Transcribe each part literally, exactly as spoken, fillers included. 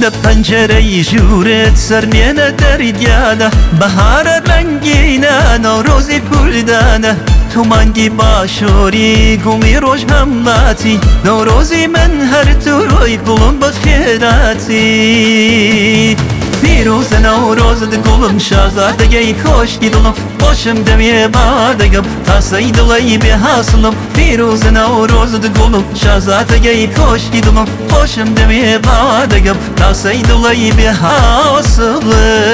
لە پەنجەرەی ژوورت سەرمێنە دەریدیانە بەهارە ڕەنگینە نەورۆزی کوردانە تو مانگی باشۆری گوڵی ڕۆژ هەمڵاتی نەورۆزی من هەر تووڕۆی گوڵم بە خێراتی پیرۆزە نەورۆزت گوڵم شازادەگەی کۆشکی دڵم خۆشم دەوێ بادەگەم تاسەی دڵی بێ هاسڵم پیرۆزە نەورۆزت گوڵم شازادەگەی کۆشکی دڵم خۆشم دەوێ بادەگەم تاسەی دڵی بێ هاسڵم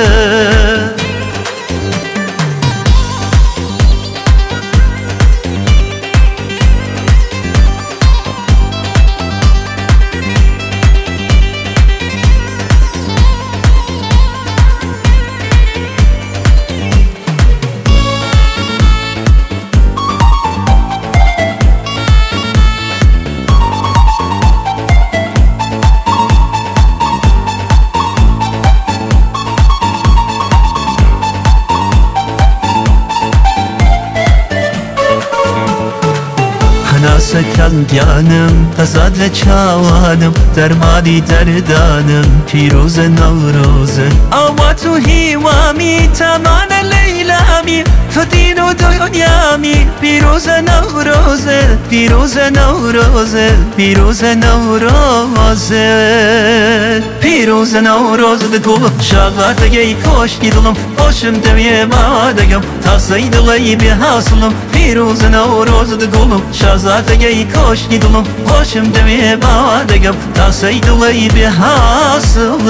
هەناسەکان گیانم تەزاد لە چاوانم دەرمانی دەردانم پیرۆزە نەورۆزە ئاوات و هیوامی تامانە لەیلامی تو دین و دنیامی پیرۆزە نەورۆزە پیرۆزە نەورۆزە پیرۆزە نەورۆزە پیرۆزە نەورۆزت گوڵم شازادەگەی کۆشکی دڵم خۆشم دەوێ بادەگەم تاسەی دڵی بێ هاسڵم پیرۆزە نەورۆزت گوڵم شازادەگەی کۆشکی دڵم خۆشم دەوێ بادەگەم تاسەی دڵی بێ هاسڵم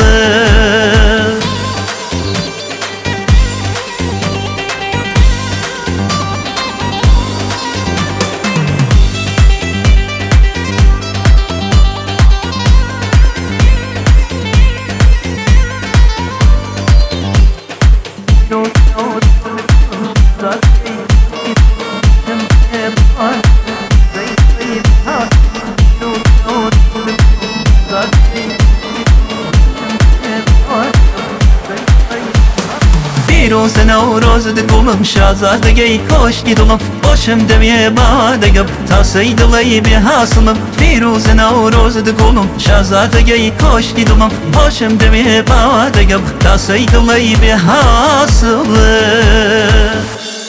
پیرۆزە نەورۆزت گوڵم شازادەگەی کۆشکی دڵم خۆشم دەوێ بادەگەم تاسەی دڵی بێ هاسڵم پیرۆزە نەورۆزت گوڵم شازادەگەی کۆشکی دڵم خۆشم دەوێ بادەگەم تاسەی دڵی بێ هاسڵم